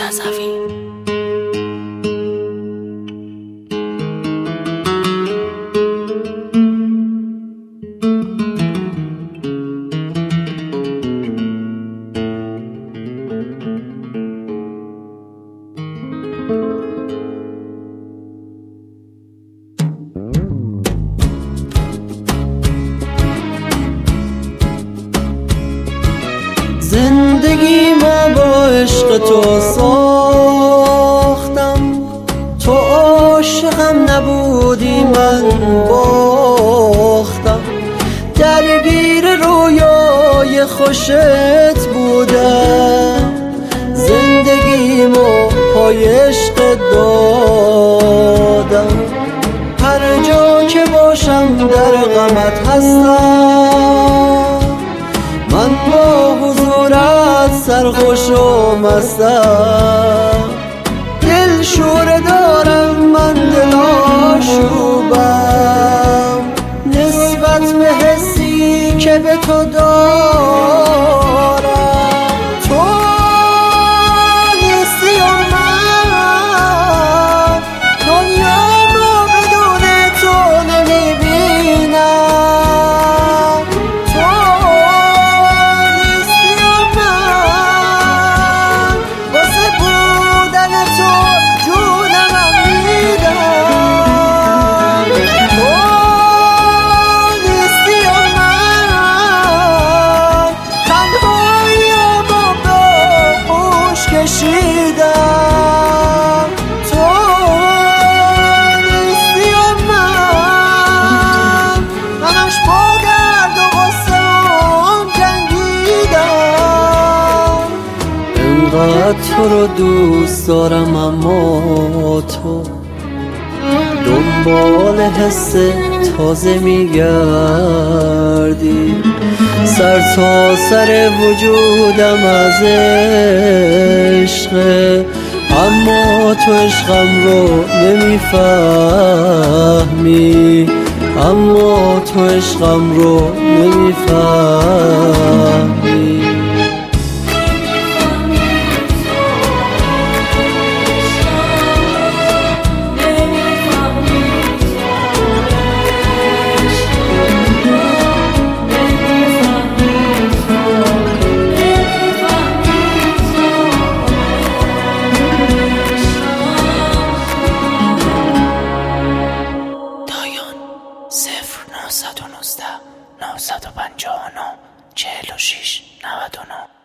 رضوی. زندگی ما با عشق تو ساختم، تو عاشقم نبودی من باختم، درگیر رویای خوشت بودم، زندگی ما پای عشق دادم، هر جا که باشم در غمت هستم، من با حضورت سرخوش و مستم، دل شوره دارم من دل آشوبم، نسبت به حسی که به تو دارم، تو نیستی و من دنیا رو بدون تو نمیبینم، تو نیستی و من واسه بودن تو جونم میدم، تو نیستی و من تنهایی با باهوش کشیدم، تو نیستی و منش با درد و غصه جنگیدم، انقدر تو رو دوست دارم اما تو دنبال حس تازه میگردی، سر تا سر وجودم از عشقه، اما تو عشقم رو نمیفهمی، اما تو عشقم رو نمیفهمی. دایان 0919 959 46 99